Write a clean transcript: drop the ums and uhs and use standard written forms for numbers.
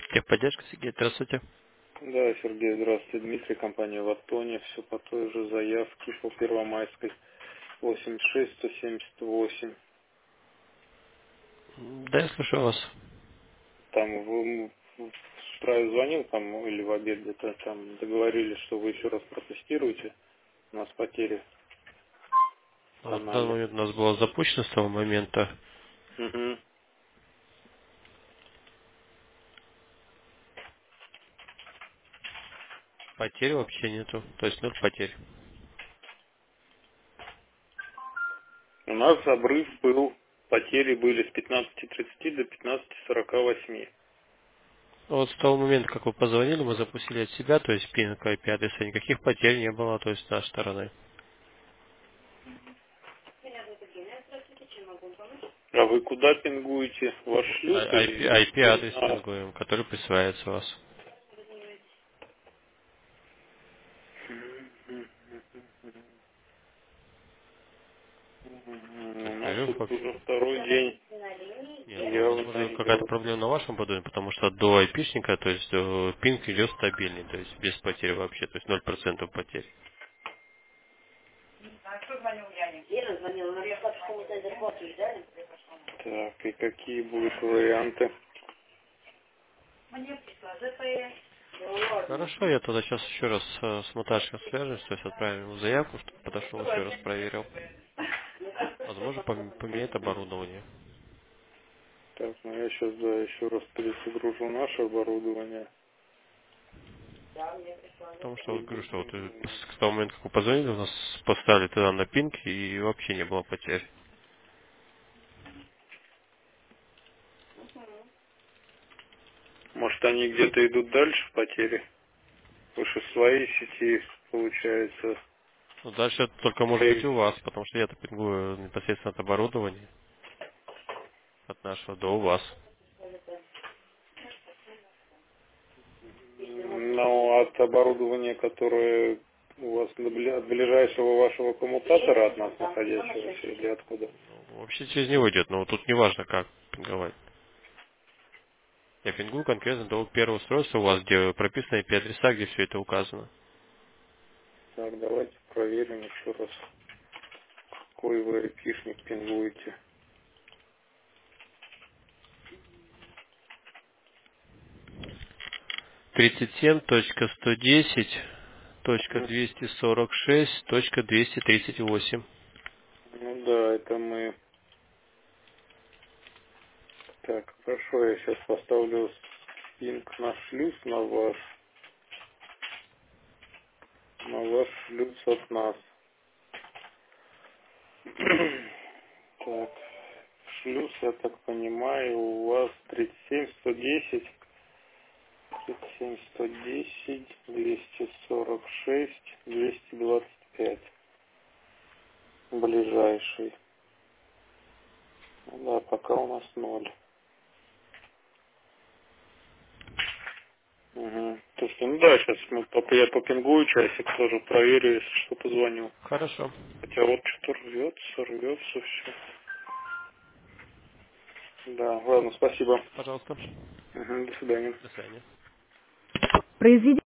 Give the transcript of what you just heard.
Техподдержка, Сергей, здравствуйте. Да, Сергей, здравствуйте. Дмитрий, компания Ватоне. Все по той же заявке по Первомайской 86-178. Да, я слушаю вас. Там с утра я звонил, там, или в обед где-то, там договорились, что вы еще раз протестируете. У нас потери Вот в данный тоннали. момент у нас было запущено с того момента. Угу. Потерь вообще нету. То есть ноль потерь. У нас обрыв был, потери были с 15:30 до 15:48. Вот с того момента, как вы позвонили, мы запустили от себя, то есть пинг IP-адреса, никаких потерь не было, то есть с нашей стороны. А вы куда пингуете? Ваш шлюз или IP-адрес на... пингуем, который присваивается у вас. То У есть нас говорю, тут вообще. уже второй день. Нет, ну, Явно возможно, какая-то идет. проблема на вашем подуме, потому что до айпишника, то есть пинг идет стабильный, то есть без потерь вообще, то есть 0% потерь. Так, и какие будут варианты? Хорошо, я тогда сейчас еще раз с Наташей свяжусь, то есть отправим ему заявку, чтобы подошел еще раз проверил. Возможно, поменяет оборудование. Так, ну я сейчас, да, еще раз перезагружу наше оборудование. Потому что И вот говорю, что вот будем... с того момента, как вы позвонили, у нас поставили тогда на пинг и вообще не было потерь. Может, они где-то идут дальше, потери? Выше своей сети, получается. Но дальше это только может быть Или- у вас, потому что я-то пингую непосредственно от оборудования, от нашего до у вас. Но от оборудования, которое у вас от ближайшего вашего коммутатора от нас находящегося или откуда? Ну, вообще через него идет, но вот тут не важно как пинговать. Я пингую конкретно до первого устройства у вас, где прописаны IP-адреса, где все это указано. Так, давайте проверим еще раз, какой вы айпишник пингуете. Мгм. 37.110.246.238. Ну да, это мы. Так, хорошо, я сейчас поставлю пинг на шлюз на ваш шлюз от нас. Так, шлюз, я так понимаю, у вас 37-110, 37-110, 246, 225, ближайший. Ну да, пока у нас 0. Угу. То есть, ну да, сейчас я попингую часик тоже, проверю, если что, позвоню. Хорошо. Хотя вот что-то рвется все. Да, ладно, спасибо. Пожалуйста. Угу, до свидания. До свидания. Произведение